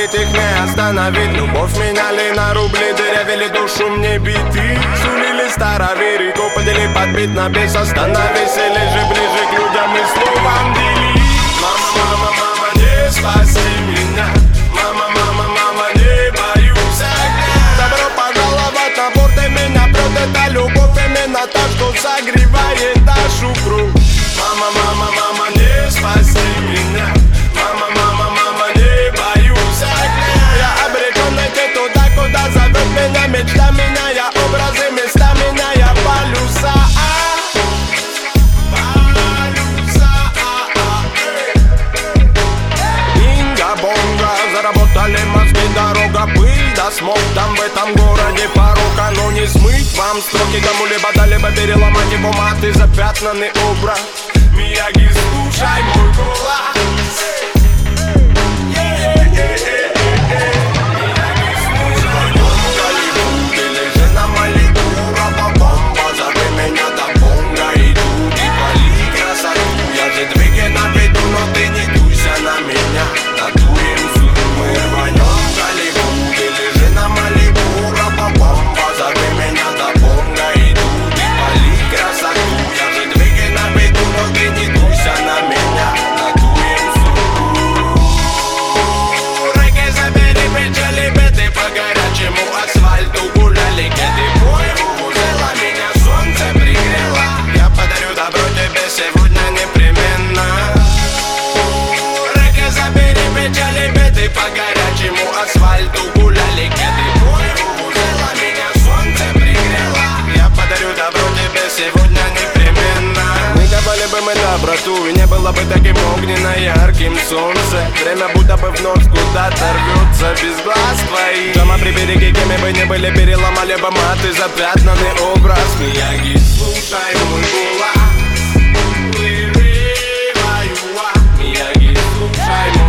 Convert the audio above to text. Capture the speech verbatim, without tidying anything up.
ведь их не остановить. Любовь меняли на рубли, дырявили душу мне биты. Сулили староверы, копали подбит на бес. Остановись или же ближе к людям и словам дели. Мама, мама, мама, не спаси меня. Мама, мама, мама, не боюсь огня. Добро пожаловать на борт, и меня прет эта любовь. Именно та, что согревает нашу кровь. Мама, мама, мама, не спаси меня. Мама, мама, мама, не боюсь огня. Я обречен идти туда, куда зовет меня мечта. Меняя образы, места, меняя полюса. Заработали мозги, дорога, пыль, да смог там в этом городе порока. Но не смыть вам строки кому-либо, да-либо переломать его мат и запятнанный образ. Мияги, слушай мой голос. По горячему асфальту гуляли кеды. Мой вузела, меня солнце пригрело. Я подарю добро тебе сегодня непременно. Не давали бы мы доброту, и не было бы таким огненно ярким солнце. Время будто бы вновь куда-то рвется без глаз твоих. Дома при береге, кем бы не были, переломали бы маты, запятнанный образ. Мияги, слушай мой голос. Мияги, слушай мой голос.